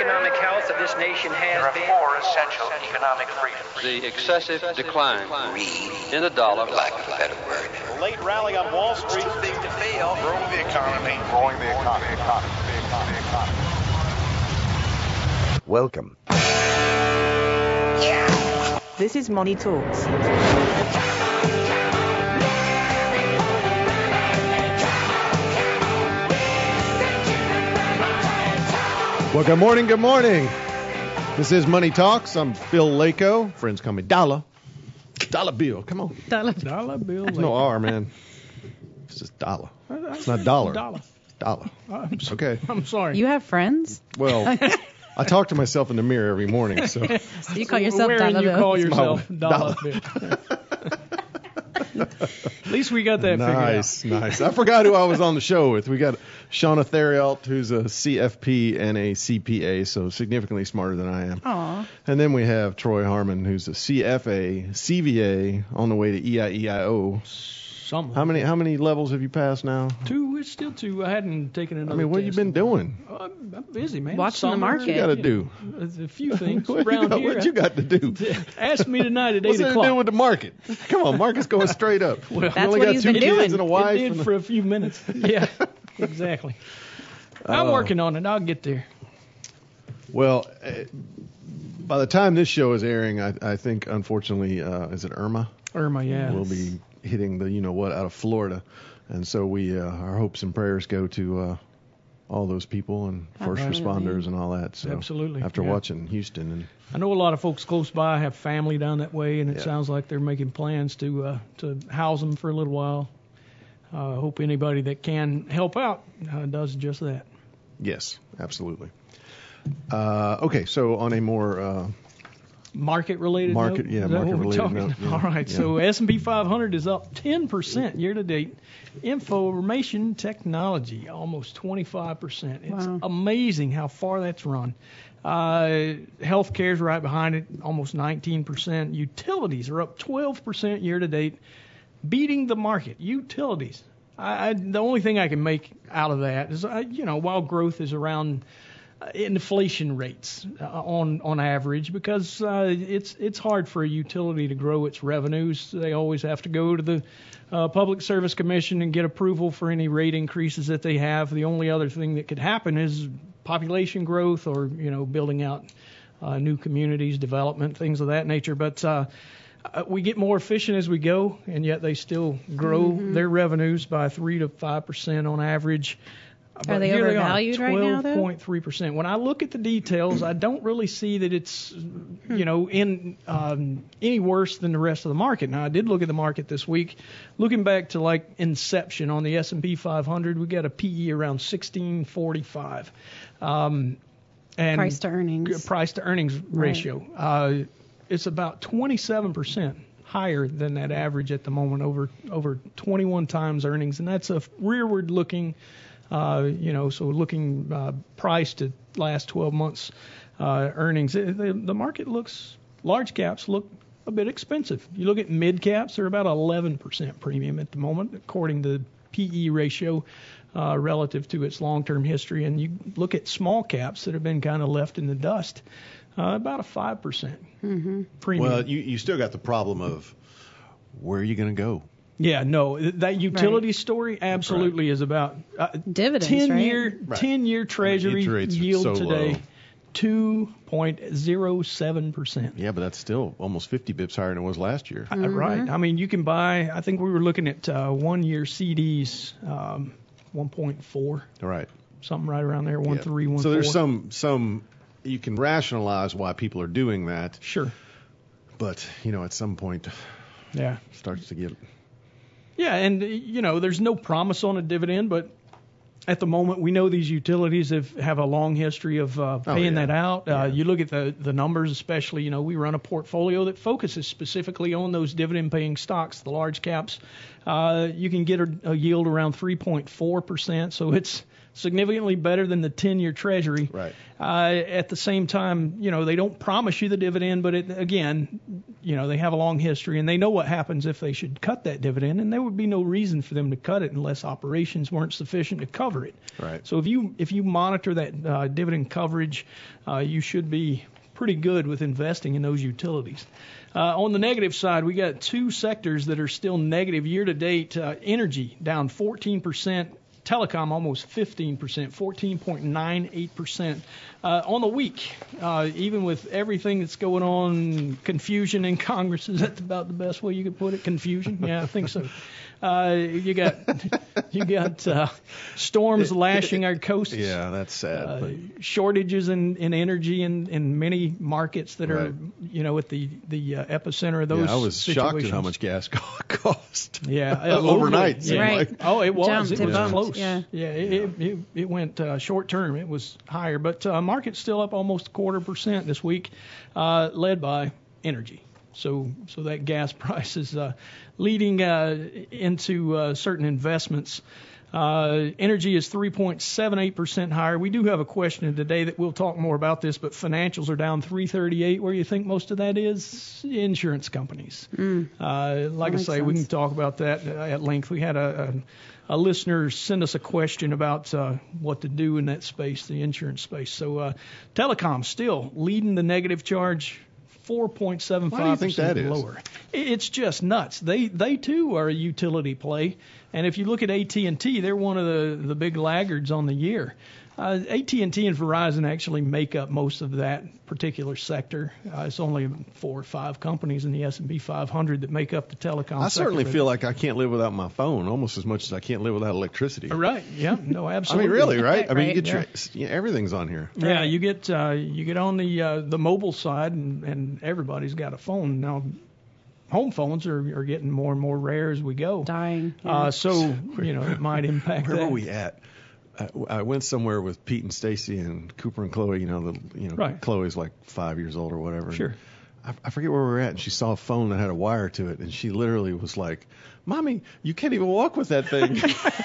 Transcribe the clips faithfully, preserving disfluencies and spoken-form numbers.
economic health of this nation has there are been. four essential economic freedoms. The excessive decline in the dollar. For lack of a better word. A late rally on Wall Street. Too big to fail. Growing the economy. Growing the economy. The economy. The economy. The economy. Welcome. Yeah. This is Money Talks. Well, good morning, good morning. This is Money Talks. I'm Bill Lako. Friends call me Dollar. Dollar Bill. Come on. Dollar, dollar Bill. There's no R, man. It's just dollar. It's not dollar. Dollar. Dollar. I'm so, Okay. I'm sorry. You have friends? Well, I talk to myself in the mirror every morning, so. So you call yourself Where Dollar you Bill? call yourself my- Dollar Dollar. Bill. At least we got that Nice, figured out. nice. I forgot who I was on the show with. We got Shauna Theriault, who's a C F P and a C P A, so significantly smarter than I am. Aw. And then we have Troy Harmon, who's a C F A, C V A, on the way to E I E I O. Some. How many how many levels have you passed now? Two. It's still two. I hadn't taken another I mean, what have you test. been doing? Oh, I'm, I'm busy, man. Watching the Summer, market. What you got to do? There's a few things What you around got- here. What you got to do? Ask me tonight at What's eight it to o'clock. do with the market? Come on, market's going straight up. Well, That's you only what got he's two been kids doing. and a wife. It did and a- for a few minutes. Yeah, exactly. I'm Oh. working on it. I'll get there. Well, uh, by the time this show is airing, I, I think, unfortunately, uh, is it Irma? Irma, yeah. Will be hitting the you know what out of Florida, and so we uh, our hopes and prayers go to uh, all those people and first Absolutely. responders and all that. So Absolutely, After yeah. watching Houston and I know a lot of folks close by have family down that way, and it Yeah. sounds like they're making plans to uh, to house them for a little while. I uh, hope anybody that can help out uh, does just that. yes, absolutely. Uh, okay, so on a more uh, Market-related Market- note? yeah, Is that what we're market-related talking? note, yeah, All right, yeah. so S and P five hundred is up ten percent year-to-date. Information technology, almost twenty-five percent. It's Wow. amazing how far that's run. Uh, healthcare's right behind it, almost nineteen percent. Utilities are up twelve percent year-to-date, beating the market. Utilities. I, I, the only thing I can make out of that is, I, you know, while growth is around uh, inflation rates uh, on on average, because uh, it's it's hard for a utility to grow its revenues. They always have to go to the uh, Public Service Commission and get approval for any rate increases that they have. The only other thing that could happen is population growth, or you know, building out uh, new communities, development, things of that nature. But uh, Uh, we get more efficient as we go, and yet they still grow Mm-hmm. their revenues by three to five percent on average. But they here overvalued right now, though? twelve point three percent. When I look at the details, I don't really see that it's, you know, in um, any worse than the rest of the market. Now, I did look at the market this week. Looking back to, like, inception on the S and P five hundred, we got a P E around sixteen forty-five. Um, and Price to earnings. Price to earnings ratio. Uh, It's about twenty-seven percent higher than that average at the moment, over over twenty-one times earnings, and that's a rearward-looking, uh, you know, so looking uh, price to last twelve months uh, earnings. It, the, the market looks, large caps look a bit expensive. You look at mid caps, they're about eleven percent premium at the moment, according to the P E ratio uh, relative to its long-term history. And you look at small caps that have been kind of left in the dust. Uh, about a five percent Mm-hmm. premium. well, you you still got the problem of where are you going to go? Yeah, no, that utility Right. story absolutely is about uh, Dividends, ten right? year Right. ten year Treasury interest rates are yield so today, low. two point zero seven percent. Yeah, but that's still almost fifty bips higher than it was last year. Uh, Right. I mean, you can buy. I think we were looking at uh, one year C Ds, um, one point four, All right. something right around there, one Yeah. three, one So four. there's some some you can rationalize why people are doing that, Sure. but you know at some point Yeah. it starts to get Yeah, and, you know, there's no promise on a dividend, but at the moment we know these utilities have, have a long history of uh, paying yeah. that out. Uh, Yeah. You look at the, the numbers, especially, you know, we run a portfolio that focuses specifically on those dividend-paying stocks, the large caps. Uh, you can get a, a yield around three point four percent, so it's significantly better than the ten-year Treasury. Right. Uh, at the same time, you know, they don't promise you the dividend, but it, again, you know, they have a long history and they know what happens if they should cut that dividend, and there would be no reason for them to cut it unless operations weren't sufficient to cover cover it. Right. So if you if you monitor that uh, dividend coverage, uh, you should be pretty good with investing in those utilities. Uh, on the negative side, we got two sectors that are still negative year to date. Uh, energy down fourteen percent. Telecom almost fifteen percent, fourteen point nine eight percent. Uh, on the week, uh, even with everything that's going on, confusion in Congress, is that about the best way you could put it? Confusion? Yeah, I think so. Uh, you got you got uh, storms lashing our coasts. Yeah, that's sad. Uh, but shortages in, in energy in, in many markets that are, Right. you know, at the, the uh, epicenter of those yeah, I was situations. shocked at how much gas cost. Yeah, uh, overnight. locally, seemed yeah. Right. like. Oh, it was. Jumped, it it was bumped, close. yeah. yeah it, it, it, it went uh, short term. It was higher, but uh, market's still up almost a quarter percent this week, uh, led by energy. So, so that gas price is uh, leading uh, into uh, certain investments. Uh, energy is three point seven eight percent higher. We do have a question today that we'll talk more about this, but financials are down three thirty-eight. Where do you think most of that is? Insurance companies. Mm. Uh, like I makes say, we can sense. talk about that uh, at length. We had a, a, a listener send us a question about uh, what to do in that space, the insurance space. So uh, telecom still leading the negative charge. four point seven Why do you five think that percent is? lower. It- It's just nuts. They they too are a utility play, and if you look at A T and T, they're one of the the big laggards on the year. Uh, A T and T and Verizon actually make up most of that particular sector. Uh, it's only four or five companies in the S and P five hundred that make up the telecom I sector. certainly but- feel like I can't live without my phone almost as much as I can't live without electricity. Right. Yeah. No. I Absolutely. mean, really, right? I mean, you Right. get your yeah, everything's on here. Yeah, you get uh, you get on the uh, the mobile side, and, and everybody's got a phone now. Home phones are, are getting more and more rare as we go. Dying. Yeah. Uh, so you know it might impact Where that. were we at? I, I went somewhere with Pete and Stacy and Cooper and Chloe. You know, the you know Right. Chloe's like five years old or whatever. Sure. I, I forget where we were at, and she saw a phone that had a wire to it, and she literally was like, "Mommy, you can't even walk with that thing."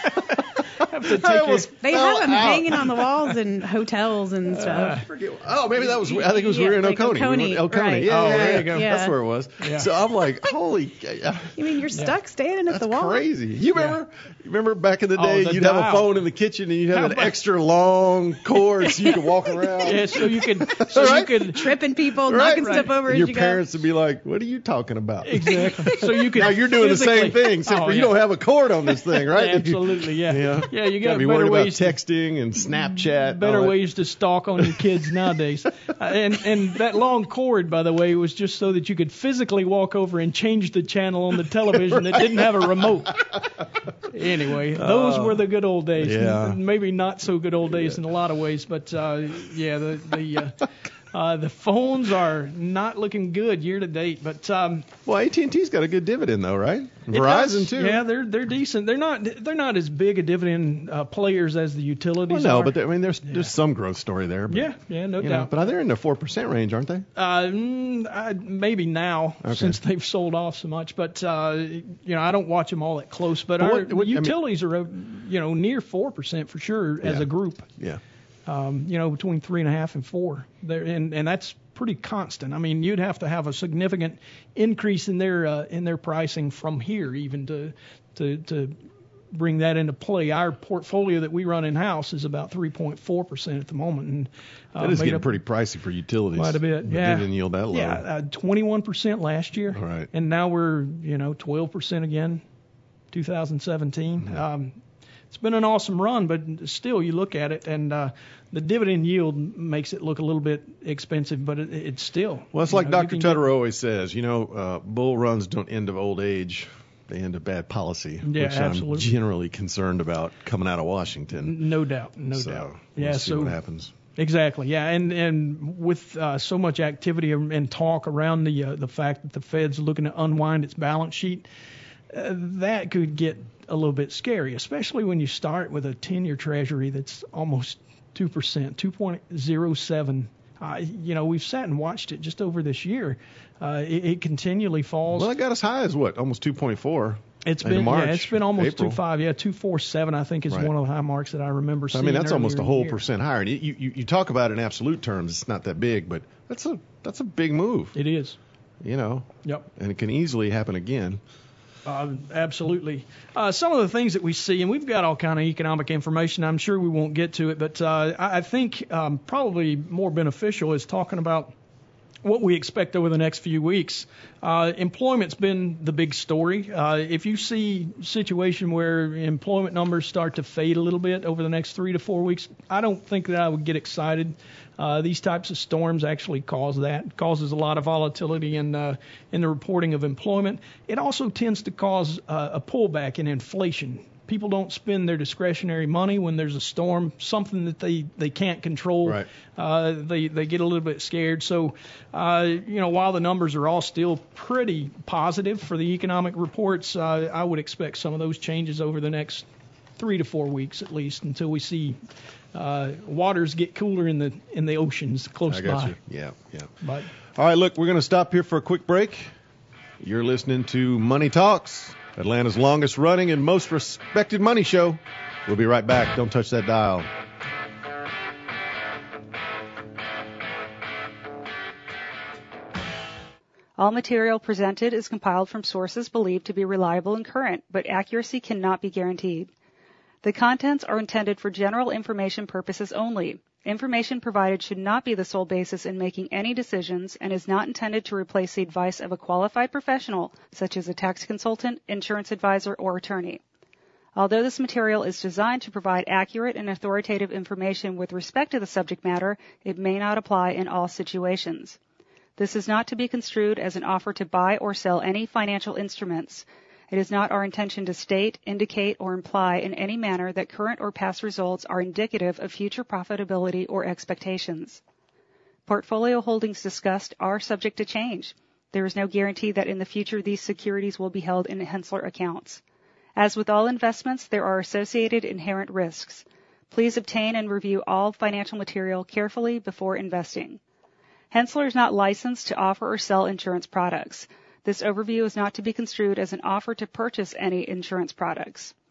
Have to take I your- almost They fell have them out. hanging on the walls in hotels and stuff. Forget- Oh, maybe that was. I think it was we Yeah, were in like Oconee. Oconee, We went- Oconee. right. Yeah, Oh, yeah, there yeah. you go. That's Yeah. where it was. Yeah. So I'm like, holy. You mean you're stuck standing at That's the wall? crazy. You remember? You remember back in the Oh, day, the you'd have a dial. phone in the kitchen and you'd have How an about- extra long cord so you could walk around. yeah, so you could so Right? you could Tripping people, Right, knocking right. stuff over And as your you parents would be like, "What are you talking about?" exactly. So you could Now you're doing the same physically- thing, except Oh, for you yeah. don't have a cord on this thing, right? Absolutely, yeah. Yeah. Yeah, you got Gotta be better worried about ways to- texting and Snapchat. better all that. ways to stalk on your kids nowadays. Uh, and and that long cord, by the way, was just so that you could physically walk over and change the channel on the television that didn't have a remote. Anyway, those were the good old days. yeah. Maybe not so good old days in a lot of ways, but uh, yeah, the the uh, uh, the phones are not looking good year to date. But um, Well, A T and T's got a good dividend though, right? it Verizon does. too. Yeah, they're they're decent. They're not they're not as big a dividend uh, players as the utilities Well, no, are. but there- I mean, there's there's some growth story there. But, yeah, yeah, no you know, doubt. but they're in the four percent range, aren't they? Uh, mm, I, maybe now Okay. since they've sold off so much, but uh, you know I don't watch them all that close. But, But our what- what- I mean- utilities are uh, you know near four percent for sure as Yeah. a group. Yeah. Um, you know between three and a half and four. There and and that's pretty constant. I mean you'd have to have a significant increase in their uh, in their pricing from here even to to to bring that into play. Our portfolio that we run in house is about three point four percent at the moment, and uh, That is made getting up- pretty pricey for utilities. Quite a bit, The yeah. dividend yield that low. Yeah, uh, twenty-one percent last year. All right. And now we're, you know, twelve percent again, two thousand seventeen. Mm-hmm. Um, it's been an awesome run, but still, you look at it, and uh, the dividend yield makes it look a little bit expensive, but it, it's still. Well, it's you like know, you Doctor can Tutter always says, you know, uh, bull runs don't end of old age. They end of bad policy, Yeah, which absolutely. I'm generally concerned about coming out of Washington. get- No doubt, no so doubt. we'll Yeah, see so what happens. Exactly, yeah, and and with uh, so much activity and talk around the uh, the fact that the Fed's looking to unwind its balance sheet, uh, that could get a little bit scary, especially when you start with a ten-year Treasury that's almost two percent, two point oh seven. Uh, you know, we've sat and watched it just over this year. Uh, it, it continually falls. Well, it got as high as what, almost two point four. It's in been March, yeah, it's been almost April. two five. Yeah, two four seven I think is Right. one of the high marks that I remember So, I seeing. mean, that's almost earlier a in the whole year. percent higher. And you, you you talk about it in absolute terms, it's not that big, but that's a that's a big move, It is. you know, Yep. and it can easily happen again. Uh, absolutely. Uh, some of the things that we see, and we've got all kind of economic information. I'm sure we won't get to it, but uh, I, I think um, probably more beneficial is talking about what we expect over the next few weeks. Uh, employment's been the big story. Uh, if you see a situation where employment numbers start to fade a little bit over the next three to four weeks, I don't think that I would get excited. Uh, these types of storms actually cause that. It causes a lot of volatility in uh, in the reporting of employment. It also tends to cause uh, a pullback in inflation. People don't spend their discretionary money when there's a storm, something that they, they can't control. Right. Uh, they they get a little bit scared. So, uh, you know, while the numbers are all still pretty positive for the economic reports, uh, I would expect some of those changes over the next three to four weeks at least, until we see uh, waters get cooler in the in the oceans close I got by. you. Yeah, yeah. But All right, look, we're going to stop here for a quick break. You're listening to Money Talks, Atlanta's longest running and most respected money show. We'll be right back. Don't touch that dial. All material presented is compiled from sources believed to be reliable and current, but accuracy cannot be guaranteed. The contents are intended for general information purposes only. Information provided should not be the sole basis in making any decisions and is not intended to replace the advice of a qualified professional, such as a tax consultant, insurance advisor, or attorney. Although this material is designed to provide accurate and authoritative information with respect to the subject matter, it may not apply in all situations. This is not to be construed as an offer to buy or sell any financial instruments. It is not our intention to state, indicate, or imply in any manner that current or past results are indicative of future profitability or expectations. Portfolio holdings discussed are subject to change. There is no guarantee that in the future these securities will be held in Henssler accounts. As with all investments, there are associated inherent risks. Please obtain and review all financial material carefully before investing. Henssler is not licensed to offer or sell insurance products. This overview is not to be construed as an offer to purchase any insurance products.